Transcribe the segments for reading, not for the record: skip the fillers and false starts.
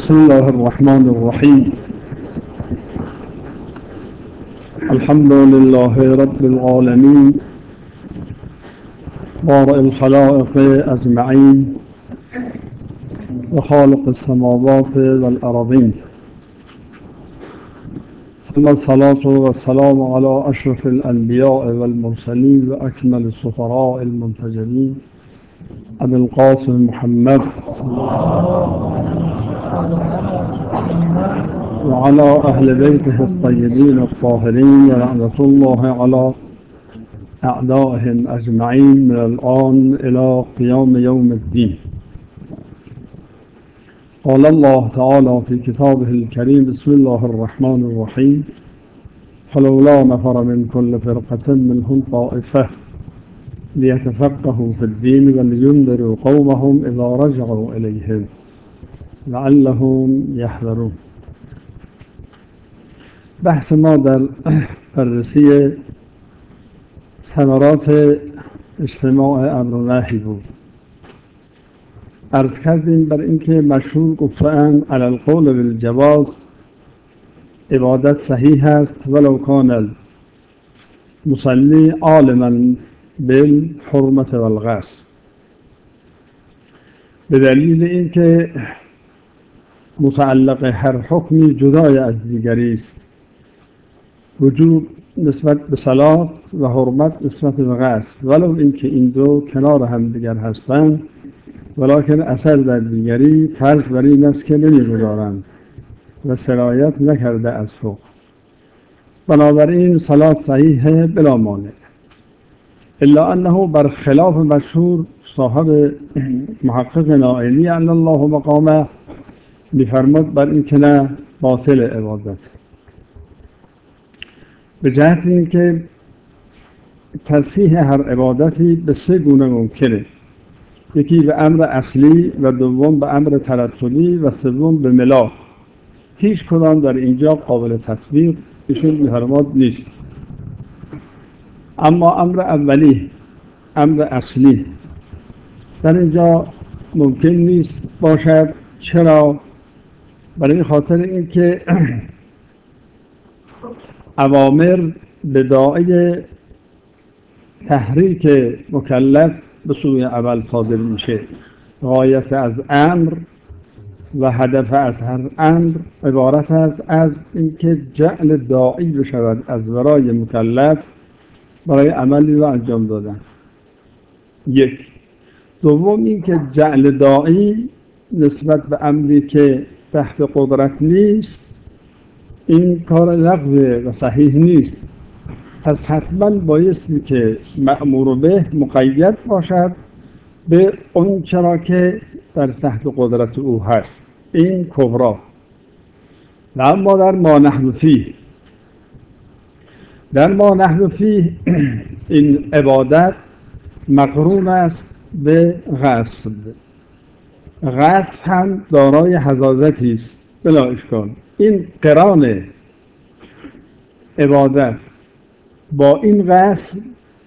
بسم الله الرحمن الرحيم. الحمد لله رب العالمين بارئ الخلائق أجمعين وخالق السماوات والأراضين، ثم الصلاة والسلام على أشرف الأنبياء والمرسلين وأكمل السفراء المنتجبين أبي القاسم محمد وعلى أهل بيته الطيبين الطاهرين، ولعنة الله على أعدائهم أجمعين من الآن إلى قيام يوم الدين. قال الله تعالى في كتابه الكريم: بسم الله الرحمن الرحيم. فلولا نفر من كل فرقة منهم طائفة ليتفقهوا في الدين ولينذروا قومهم إذا رجعوا إليهم لعلهم يحذرون. بحث ما در بررسی ثمرات اجتماع امر و نهی بود. عرض کردیم بر اینکه مشهور گفته‌اند علی القول بالجواز عبادت صحیح است ولو کان المصلی عالما بالحرمة والغصب، به دلیل اینکه متعلق هر حکمی جدای از دیگری است، وجوب نسبت به صلات و حرمت نسبت به غصب، ولو اینکه این دو کنار هم دیگر هستند، ولکن اثر در دیگری فرض بر این است که نمی‌گذارند و سرایت نکرده از حکم. بنابراین صلات صحیح بلا مانع، الا انه بر خلاف مشهور صاحب محقق نائینی ان الله مقامه می‌فرماد بر این که نه، باطل عبادت، به جهت اینکه تصحیح هر عبادتی به سه گونه ممکنه: یکی به امر اصلی و دوم به امر ترتبی و سوم به ملاک. هیچ کدام در اینجا قابل تطبیق ایشون می‌فرماد نیست. اما امر اولی، امر اصلی، در اینجا ممکن نیست باشد. چرا؟ برای خاطر اینکه اوامر به داعی تحریک مکلف به سوی عمل صادر میشه. غایت از امر و هدف از هر امر عبارت است از اینکه جعل داعی بشود از برای مکلف برای عملی را انجام دادن. یک. دوم اینکه جعل داعی نسبت به امری که تحت قدرت نیست، این کار لغو و صحیح نیست. پس حتما بایستی که مأمور به مقید باشد به اون چرا که در تحت قدرت او هست. این کبرا. و اما در ما نحن فیه، در ما نحن فیه این عبادت مقرون است به غصب. غصب هم دارای حظاظتی است بلا اشکال. این قران عبادت با این غصب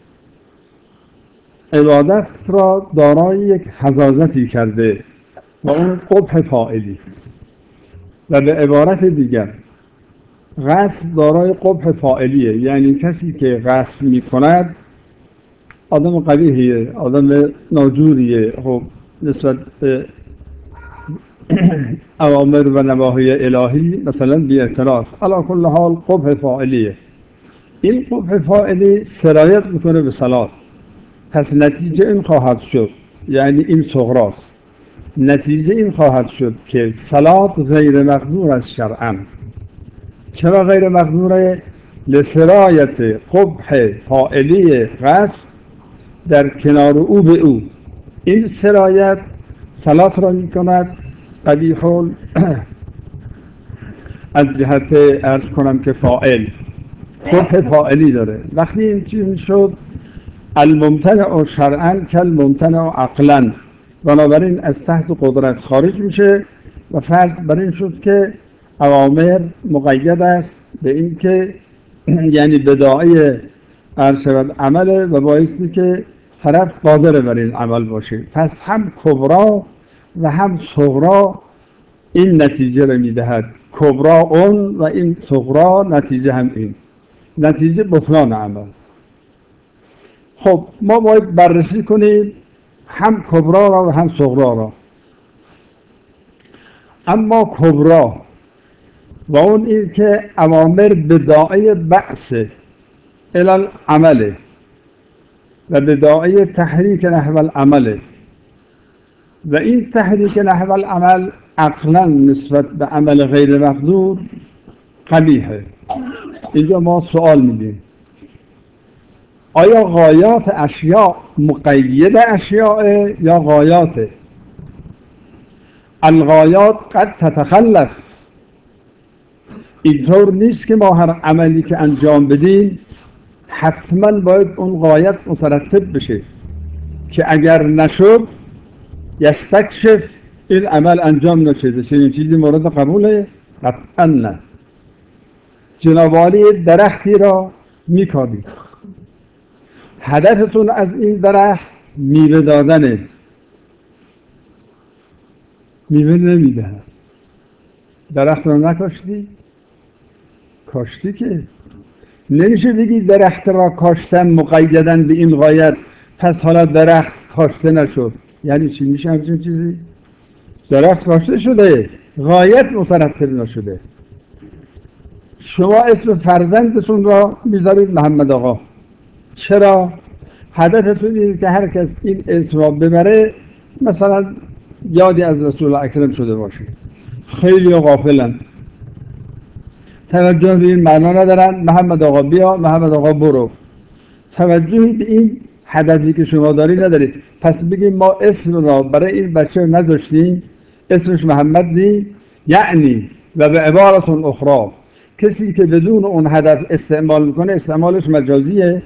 عبادت را دارای یک حظاظتی کرده و اون قبح فاعلی. و به عبارت دیگر غصب دارای قبح فاعلیه، یعنی کسی که غصب می کند آدم قبیحیه، آدم ناجوریه، خب نسبت به اوامر و نواهی الهی مثلا بی اعتراض. علی کل حال قبح فاعلیه. این قبح فاعلی سرایت میکنه به صلات. پس نتیجه این خواهد شد، یعنی این صغراست، نتیجه این خواهد شد که صلات غیر مقدور است شرعاً. چرا غیر مقدوره؟ لسرایت قبح فاعلی غصب در کنار او به او. این سرایت صلات را می کند قبیح از جهت عرض کنم که فاعل قبح فاعلی داره. وقتی این چیز شد الممتنع شرعاً کالممتنع عقلاً، بنابراین از تحت قدرت خارج میشه و فرض بر این شد که اوامر مقید است به این که یعنی بداعی عرض شود عمله و بایستی که طرف قادر بر این عمل باشه. پس هم کبرا و هم صغرا این نتیجه رو میدهد، کبرا اون و این صغرا نتیجه هم این، نتیجه بطلان عمل. خب ما باید بررسی کنیم هم کبرا را و هم صغرا را. اما کبرا و اون این که اوامر بداعی بعث الى العمل و بداعی تحریک نحو العمل، و این تحریک نحو العمل عقلا نسبت به عمل غیر مقدور قبیحه. اینجا ما سوال میدیم آیا غایات اشیاء مقید اشیاء یا غایات؟ الغایات قد تتخلف. اینطور نیست که ما هر عملی که انجام بدیم حتما باید اون غایت مترتب بشه که اگر نشد یستکشف این عمل انجام نشده. چنین چیزی مورد قبوله؟ قطعا نه. جناب عالی درختی را میکارید، هدفتون از این درخت میوه دادنه، میوه نمیده. درخت را نکاشتی؟ کاشتی که نمیشه بگی درخت را کاشتن مقیدن به این غایت پس حالا درخت کاشته نشد. یعنی چی؟ میشه همچین چیزی؟ درخت کاشته شده، غایت مترتب نشده. شما اسم فرزندتون را میذارید محمد آقا، چرا؟ هدفتون اینه که هر کس این اسم را ببره مثلا یادی از رسول اکرم شده باشه. خیلی غافلن، توجه به این معنا ندارن. محمد آقا بیا، محمد آقا برو، توجهی به این هدفی که شما دارید ندارید. پس بگیم ما اسم را برای این بچه نذاشتیم، اسمش محمد نی، یعنی و به عبارت اخرى کسی که بدون اون هدف استعمال میکنه استعمالش مجازیه.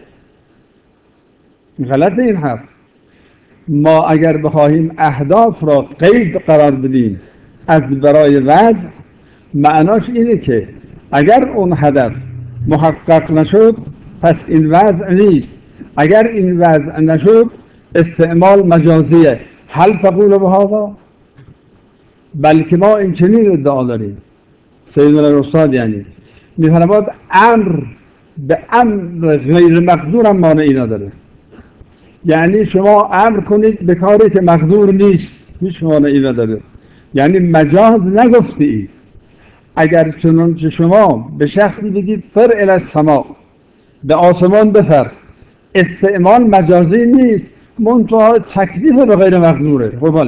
غلط این حرف. ما اگر بخواهیم اهداف را قید قرار بدیم از برای وضع، معناش اینه که اگر اون هدف محقق نشد پس این وضع نیست، اگر این وضع نشد استعمال مجازیه. هل تقول بهذا؟ بلکه ما این چنین ادعا داریم. سیدنا الاستاد یعنی میفرماد امر به امر غیر مقدور هم مانعی نداره. یعنی شما امر کنید به کاری که مقدور نیست، هیچ مانعی نداره. یعنی مجاز نگفتی. اگر چنانچه شما به شخصی بگید فر الی السماء، به آسمان بفر، استعمال مجازی نیست، منتها تکلیف به غیر مقدوره. خب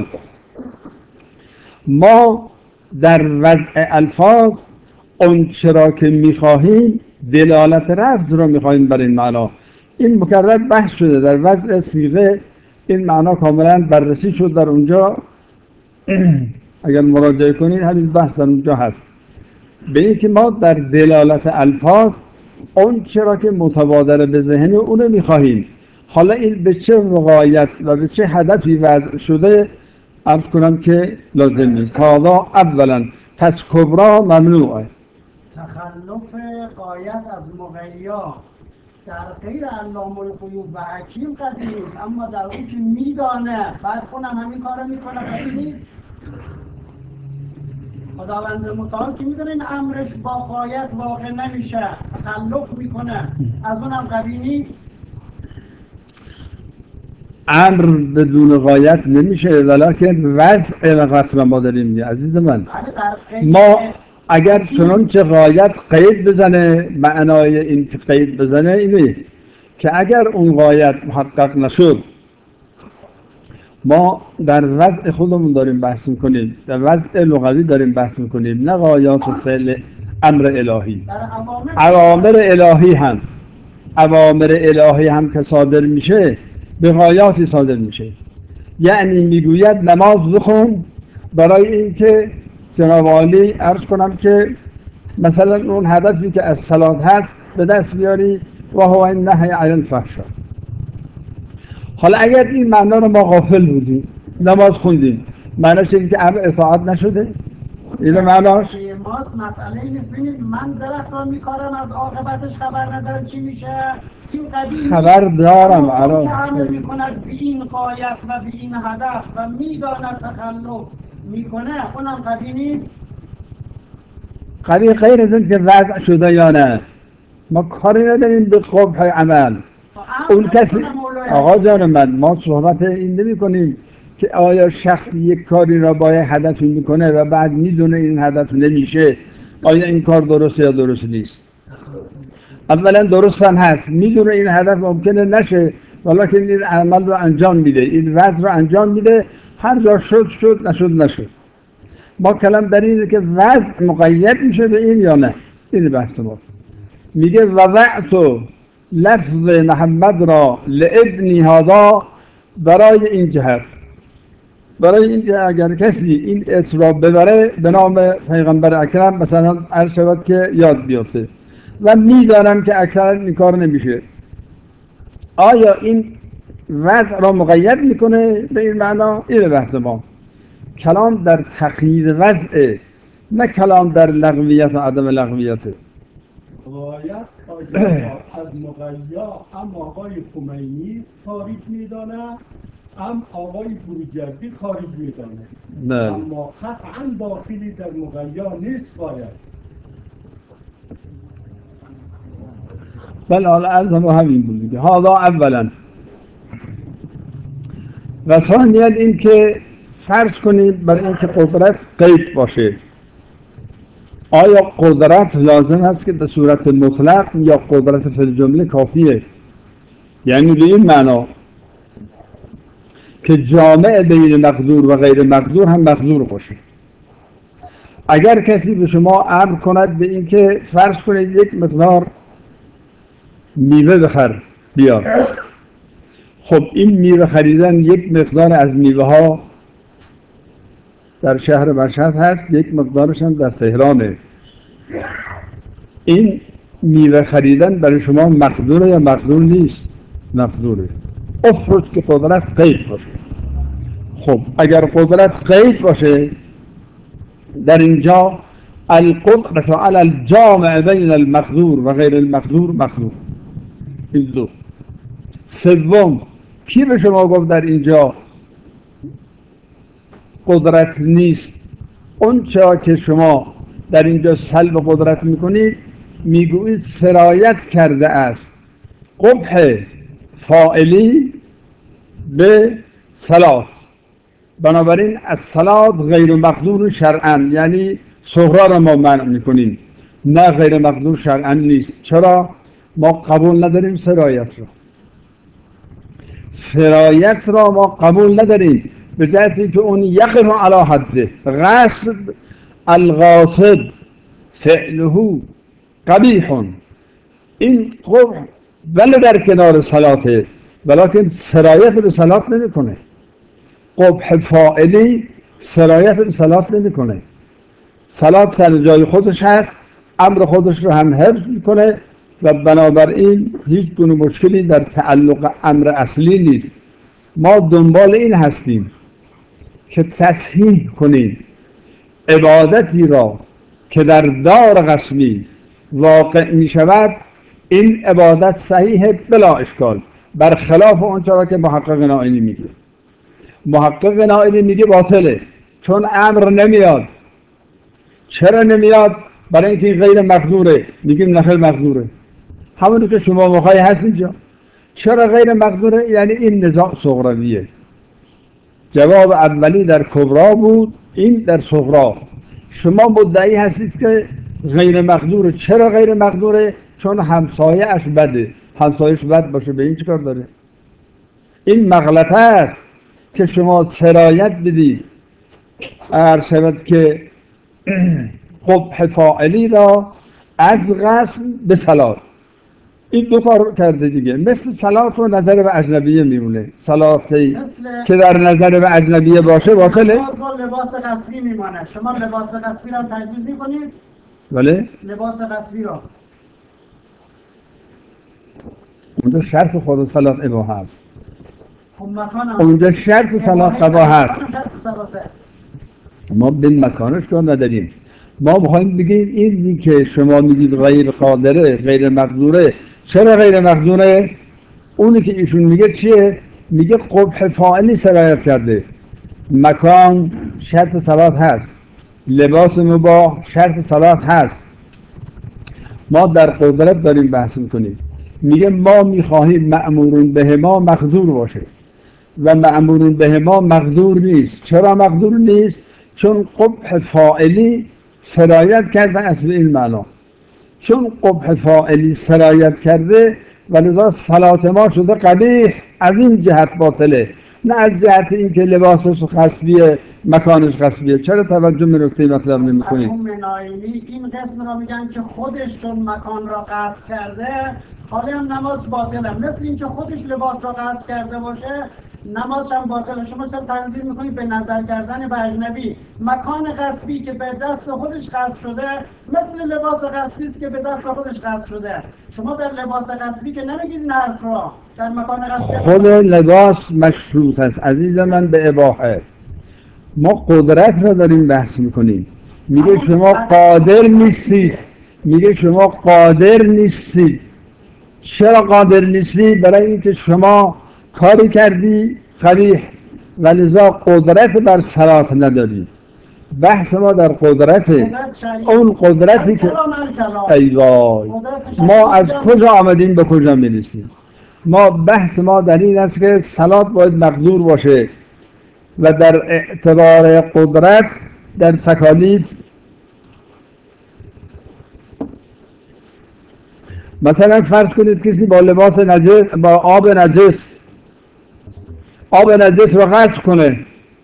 ما در وضع الفاظ اون چرا که میخواهیم دلالت رفض رو میخواهیم بر این معنا. این مکرر بحث شده در وضع صیغه، این معنا کاملا بررسی شد در اونجا. اگر مراجعه کنید همین بحث در اونجا هست، به این که ما در دلالت الفاظ اون چرا که متبادر به ذهن اونو میخواهیم. حالا این به چه غایت و به چه هدفی وضع شده عرض کنم که لازم نیست. حالا اولا پس کبرا ممنوعه. تخلف غایت از مغیا در غیر علام الغیوب و حکیم قدیم نیست، اما در اون که میدانه بعد خونم همین کارو میکنه قدیم نیست. خداوند متعال که میدونه این امرش با غایت واقع نمیشه، تخلف میکنه، از اونم قوی نیست. امر بدون غایت نمیشه، ولیکن وضع وقت ما داریم عزیز من. ما اگر چنانچه غایت قید بزنه، معنای این که قید بزنه اینه که اگر اون غایت محقق نشد، ما در وضع خودمون داریم بحث میکنیم، در وضع لغوی داریم بحث میکنیم، نه غایات و فعل امر الهی. اوامر الهی هم که صادر میشه به غایاتی صادر میشه. یعنی میگوید نماز بخون برای اینکه جناب عالی عرض کنم که مثلا اون هدفی که از صلات هست به دست بیاری و هو النهی عن الفحشاء. حالا اگر این معنا رو ما غافل بودیم نماز خوندیم، معناش اینه که امر اطاعت نشده؟ اینه معناش؟ ماست مسئله این نیست. ببینید من درخت را میکارم از عاقبتش خبر ندارم چی میشه. این قدیم خبر دارم که عمل میکند به این غایت و به این هدف و میداند تخلف میکنه اونم قوی نیست. قوی غیر از این که وضع شده یا نه، ما کاری نداریم به قبح عمل. اون کسی آقا جان من، ما صحبت این نمی کنیم که آیا شخص یک کاری را با یک هدفی میکنه و بعد میدونه این هدف نمیشه، آیا این کار درست یا درست نیست؟ اولا درست هم هست، میدونه این هدف ممکنه نشه ولیکن این عمل رو انجام میده، این وضع رو انجام میده، هر جا شد شد، نشد نشد. ما کلام در اینه که وضع مقید میشه به این یا نه. این بحث ماست. میگه وضعت لفظ محمد را لابنی هذا، برای این جهت، برای این جهت اگر کسی این اسم را ببره به نام پیغمبر اکرم مثلا عرض شود که یاد بیفته و میدانم که اکثرا این کار نمیشه، آیا این وضع را مقید میکنه به این معنا؟ این بحث ما. کلام در تقیید وضع، نه کلام در لغویت و عدم لغویت. باید از مغیا هم آقای خمینی خارج میدانه، هم آقای بروجردی خارج میدانه، نه اما قطعا داخلی در مغیا نیست. باید بل حالا عرضم همین بود دیگه. هذا اولا. و ثانیاً این که فرض کنید برای اینکه قدرت قید باشه، آیا قدرت لازم هست که به صورت مطلق یا قدرت فی الجمله کافیه؟ یعنی به این معنا که جامع بین مقدور و غیر مقدور هم مقدور باشه. اگر کسی به شما امر کند به این که فرض کنید یک مقدار میوه بخر بیار، خب این میوه خریدن یک مقدار از میوه ها در شهر مشهد هست، یک مقدارش هم در تهرانه. این میوه خریدن برای شما مقدوره یا مقدور نیست؟ مقدوره. افرض که قدرت قید باشه. خب اگر قدرت قید باشه، در اینجا القدرت علی الجامع بین المقدور و غیر المقدور مقدور. این دو. سوم، کی به شما گفت در اینجا قدرت نیست؟ اون چرا که شما در اینجا سلب قدرت میکنید میگویید سرایت کرده است قبح فاعلی به صلات، بنابراین از صلات غیر مقدور شرعاً، یعنی صغرا را ما منع میکنیم، نه غیر مقدور شرعاً نیست. چرا؟ ما قبول نداریم سرایت را. سرایت را ما قبول نداریم به جهتی که اون یقف علی حده. غصب الغاصب فعله قبیح، این قبح بله در کنار صلاته ولیکن سرایت به صلات نمیکنه. قبح فاعلی سرایت به صلات نمیکنه. صلات سر جای خودش هست، امر خودش رو هم حفظ میکنه و بنابراین هیچ گونه مشکلی در تعلق امر اصلی نیست. ما دنبال این هستیم که تصحیح کنیم عبادتی را که در دار قسمی واقع می شود، این عبادت صحیح بلا اشکال، برخلاف اون چرا که محقق نائینی میگه. محقق نائینی میگه باطله چون امر نمیاد. چرا نمیاد؟ برای اینکه این غیر مقدوره. میگیم نخل مقدوره، همونی که شما مخواهی هست اینجا. چرا غیر مقدوره؟ یعنی این نزاع صغرویه. جواب اولی در کبرا بود، این در صغرا. شما مدعی هستید که غیر مقدوره. چرا غیر مقدوره؟ چون همسایه اش بده. همسایهش بد باشه به این چیکار داره؟ این مغلطه است که شما سرایت بدید عرض شود که قبح فاعلی را از قسم به صلات. این دو کار کرده دیگه. مثل صلات و نظر به اجنبیه میمونه. صلاتی که در نظر به اجنبیه باشه باطله. لباس قصبی میمانه. شما لباس قصبی را تجویز میکنید؟ بله؟ لباس قصبی را اونجا شرط خود صلات اباحه هست. خب مکان اونجا شرط صلات اباحه هست. ما به مکانش کار نداریم. ما میخوایم بگیم این که شما میگید غیر قادره، غیر مقدوره. چرا غیر مقدوره؟ اونی که ایشون میگه چیه؟ میگه قبح فاعلی سرایت کرده. مکان شرط صلات هست، لباس مباح شرط صلات هست. ما در قدرت داریم بحث میکنیم، میگه ما میخواهیم مأمورون به ما مقدور باشه و مأمورون به ما مقدور نیست. چرا مقدور نیست؟ چون قبح فاعلی سرایت کرده از این معنا، چون قبح فاعلی سرایت کرده و لذا صلات ما شده قبیح. از این جهت باطله، نه از جهت اینکه لباسش غصبیه مکانش غصبیه. چرا توجه به نکته مطلب نمی‌کنید؟ مرحوم ناینی این قسم را میگن که خودش چون مکان را غصب کرده حالا هم نماز باطله، مثل اینکه خودش لباس را غصب کرده باشه نماز هم باطله. شما چرا تنظیر میکنید به نظر کردن به اجنبی؟ مکان غصبی که به دست خودش غصب شده مثل لباس غصبی است که به دست خودش غصب شده. شما در لباس غصبی که نمیگید این حرف را، در مکان غصبی خود لباس مشروط است عزیز من به اباحه. ما قدرت را داریم بحث میکنیم. میگه شما قادر نیستید، میگه شما قادر نیستید. چرا قادر نیستی؟ برای اینکه شما کاری کردی قبیح و لذا قدرت بر صلات نداری. بحث ما در قدرت، اون قدرتی که ای وای ما از کجا آمدیم به کجا میرسیم. ما بحث ما در این است که صلات باید مقدور باشه و در اعتبار قدرت در تکالیف. مثلا فرض کنید کسی با لباس نجس، با آب نجس رو غسل کنه،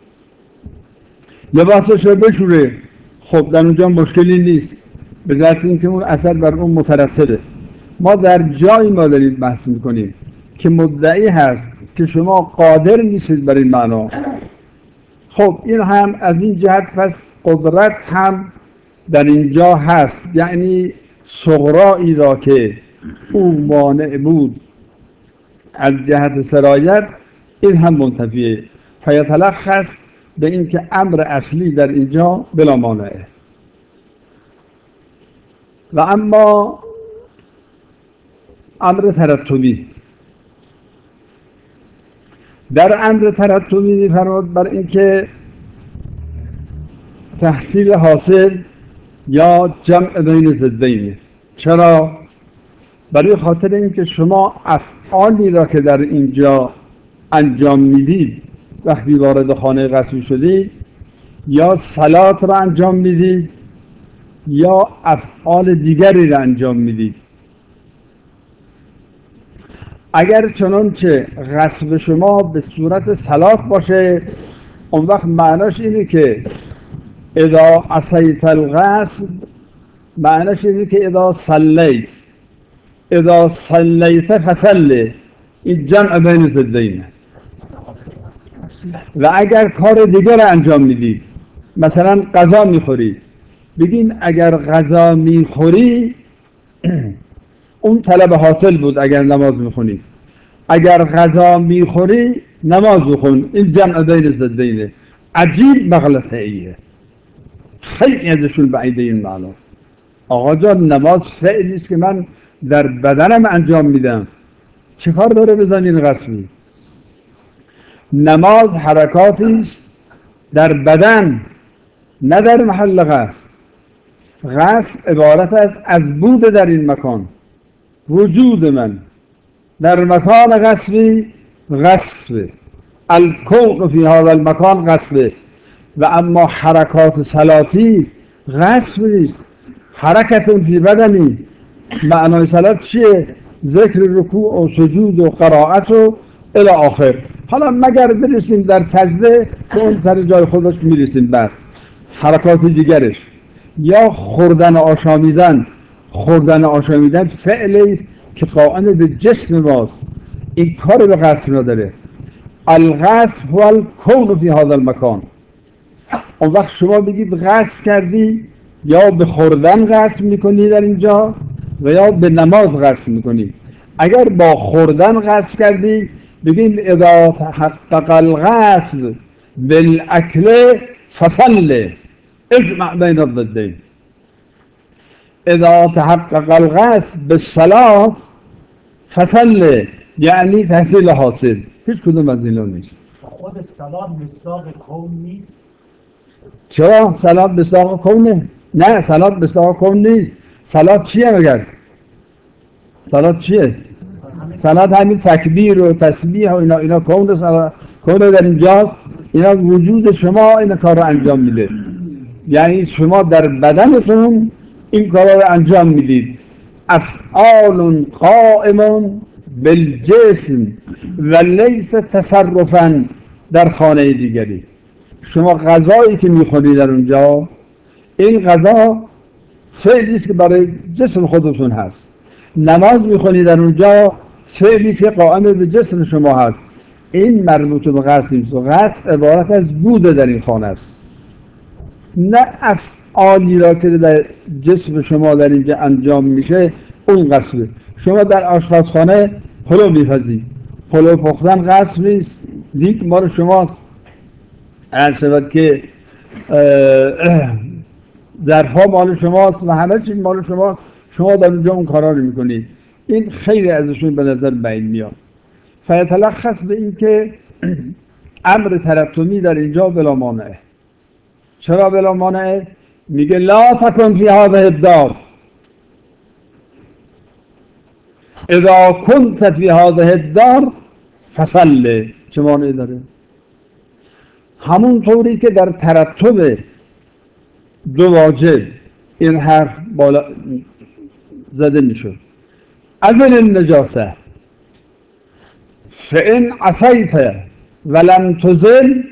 لباسش رو بشوره، خب در اونجا مشکلی نیست به ذات اینکه اون اثر بر اون مترتبه. ما در جایی ما داریم بحث میکنیم که مدعی هست که شما قادر نیستید بر این معنا. خب این هم از این جهت پس قدرت هم در اینجا هست، یعنی صغرایی را که او مانع بود از جهت سرایت این هم منتفیه. فیتلخص به این که امر اصلی در اینجا بلا مانعه. و اما امر ترتبی، در امر ترتبی می‌فرماد بر این که تحصیل حاصل یا جمع بین ضدین. چرا؟ برای خاطر اینکه شما افعالی را که در اینجا انجام میدید وقتی وارد خانه غسل شدید، یا صلات را انجام میدید یا افعال دیگری را انجام میدید. اگر چنانچه غسل شما به صورت صلات باشه، اون وقت معناش اینه که اذا عصیت الغسل، معناش اینه که اذا صلیت فصلی، این جمع بین ضدینه. و اگر کار دیگر را انجام میدید، مثلا غذا میخورید، بگین اگر غذا میخوری اون طلب حاصل بود اگر نماز میخونید، اگر غذا میخوری نماز بخون، این جمع بین ضدینه. عجیب مغلطه ایه، خیلی ازشون بعیده این معنا. آقا جان نماز فعلی است که من در بدنم انجام میدم، چه کار داره بزنین غسل؟ نماز حرکاتی است در بدن نه در محل غسل. غسل عبارت است از بود در این مکان. وجود من در مکان غسلی غسل، الکون فی هذا المکان غسل. و اما حرکات صلاتی غسل نیست، حرکت فی بدنی. معنای صلات چیه؟ ذکر رکوع و سجود و قرائت و الی آخر. حالا مگر برسیم در سجده که اون سر جای خودش میرسیم، بعد حرکات دیگرش یا خوردن آشامیدن فعلی که قائم به جسم ماست، این کار به غسل نداره. الغسل هو الکون فی هذا المکان. اون وقت شما بگید غسل کردی، یا به خوردن غسل میکنی در اینجا و یا به نماز غسل میکنی. اگر با خوردن غسل کردی بگید اذا تحقق الغسل بالاکل فصل اجمع بین الضدین. اذا تحقق الغسل بالصلاة فصل یعنی تحصیل حاصل. هیچ کدوم از اینا نیست. خود سلات مصداق کون نیست؟ چرا؟ سلات مصداق کونه؟ نه، سلات مصداق کون نیست. سلات چیه مگر؟ سلات چیه؟ سلات همین تکبیر و تسبیح و اینا کون در اینجا، اینا وجود شما این کار رو انجام میده. یعنی شما در بدنتون این کار رو انجام میدید. افعال قائم بالجسم و لیس تصرفا در خانه دیگری. شما غذایی که میخورید در اونجا، این غذا فعلی است که برای جسم خودتون هست. نماز میخونید در اونجا، فعلی است که قائم به جسم شما هست. این مربوط به قصد نیست. قصد عبارت از بود در این خانه است، نه افعالی را که در جسم شما در اینجا انجام میشه اون قصده. شما در آشپزخانه پلو میپزید، پلو پختن قصد نیست، دیگ مال شماست. عرض شود که ظرف‌ها مال شماست و همه چیز مال شماست، شما در اونجا اون کارا رو میکنید. این خیلی ازشون به نظر بعید میاد. فیتلخص به این که امر ترتمی در اینجا بلا مانعه. چرا بلا مانعه؟ میگه لا تکن فی هذه الدار اذا کنت فی هذه الدار فصل. چه مانعی داره؟ همون طوری که در ترتب دو واجب این حرف بالا زده میشد. اذن النجاسه فإن عصیت ولم تزل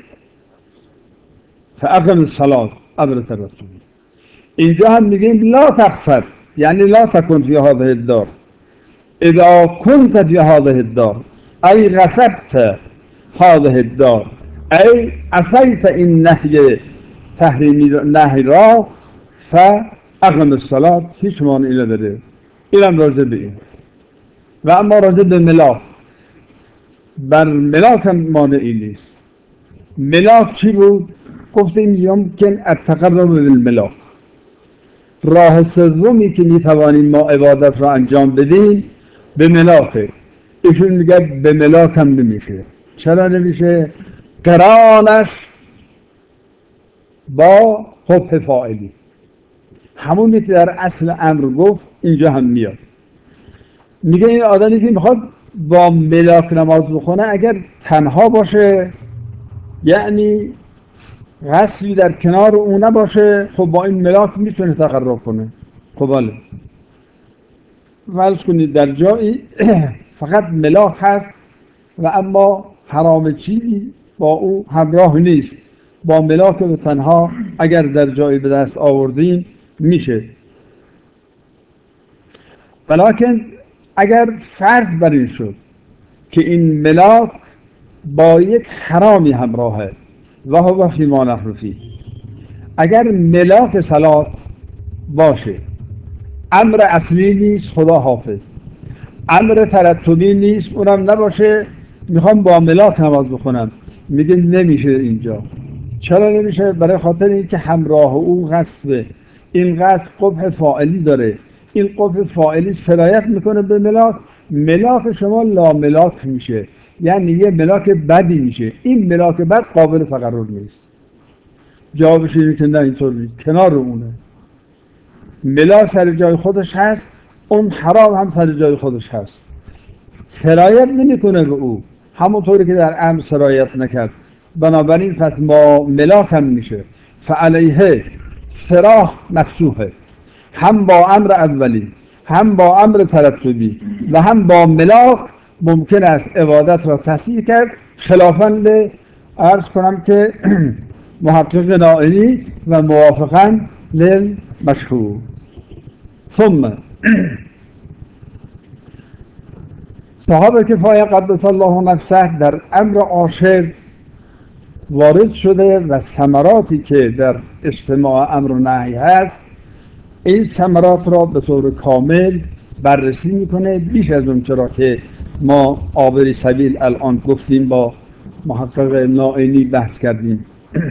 فاقم الصلاة امر ترتبی. اینجا هم میگیم لا تقصر، یعنی لا تکن فی هذه الدار اذا کنت فی هذه الدار ای غصبت هذه الدار ای عصیت این نهی را فاقم الصلاة. هیچ مانعی نداره. اینم راجع به این. و اما راجع به ملاک، بر ملاک هم مانعی نیست. ملاک چی بود؟ گفتیم یمکن التقرب بالملاک. راه سومی که میتوانیم ما عبادت را انجام بدیم به ملاکه. ایشون میگه به ملاک هم نمیشه. چرا نمیشه؟ قرانش با قبح فاعلی، همونی که در اصل امر گفت اینجا هم میاد. میگه این آدمی که میخواد با ملاک نماز بخونه اگر تنها باشه، یعنی غصبی در کنار اون نباشه، خب با این ملاک میتونه تقرب کنه. خب بله، فرض کنید در جایی فقط ملاک هست و اما حرام چیزی با او همراه نیست، با ملاک به تنها اگر در جایی به دست آوردین میشه. ولیکن اگر فرض بر این شد که این ملاک با یک حرامی همراهه و هو فی ما نحن فیه، اگر ملاک صلات باشه، امر اصلی نیست خدا حافظ، امر ترتبی نیست اونم نباشه، میخوام با ملاک نماز بخونم، میگه نمیشه اینجا. چرا نمیشه؟ برای خاطر اینکه همراه او غصبه. این غصب قبح فاعلی داره، این قبح فاعلی سرایت میکنه به ملاک. ملاک شما لا ملاک میشه، یعنی یه ملاک بدی میشه. این ملاک بد قابل تقرر نیست. جوابش اینه که نه، اینطور نیست، کنار اونه. ملاک سر جای خودش هست، اون حرام هم سر جای خودش هست، سرایت نمیکنه به او همونطوری که در امر سرایت نکرد. بنابراین پس با ملاک هم میشه. فعلیه سراح مفتوحه، هم با امر اولی هم با امر ترتبی و هم با ملاک ممکن است عبادت را تصحیح کرد، خلافاً به عرض کنم که محقق نائینی و موافقاً للمشهور. ثم صحابه کفایه قدس الله نفسه در امر عاشر وارد شده و ثمراتی که در اجتماع امر و نهی هست، این ثمرات را به طور کامل بررسی میکنه، بیش از اون چرا که ما عابر سبیل الان گفتیم با محقق نائینی بحث کردیم.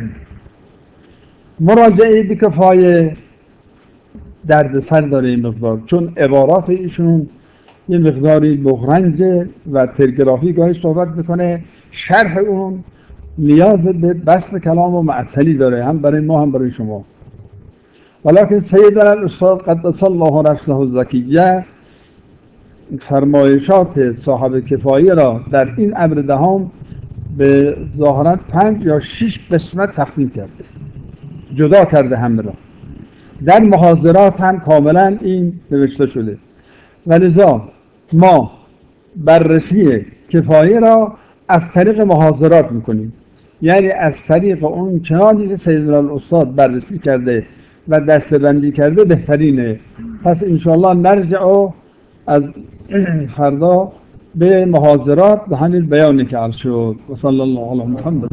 مراجعه بکفایه دردسر داره این مقدار، چون عبارات ایشون یه مقداری بغرنجه و تلگرافی گاهی صحبت میکنه. شرح اون نیاز به بسط کلام و معطلی داره، هم برای ما هم برای شما. ولیکن سیدنا الاستاد قدس الله نفسه الزکیه فرمایشات صاحب کفایه را در این امر دهم به ظاهرا 5 یا 6 قسمت تقسیم کرده، جدا کرده همه را. در محاضرات هم کاملا این نوشته شده و لذا ما بررسی کفایه را از طریق محاضرات میکنیم، یعنی از طریق اون چنانی که سیدنا الاستاد بررسی کرده و دسته‌بندی کرده بهترینه. پس انشاءالله نرجع از فردا به محاضرات به همین بیانی که عرض شد. و صلی الله علی محمد.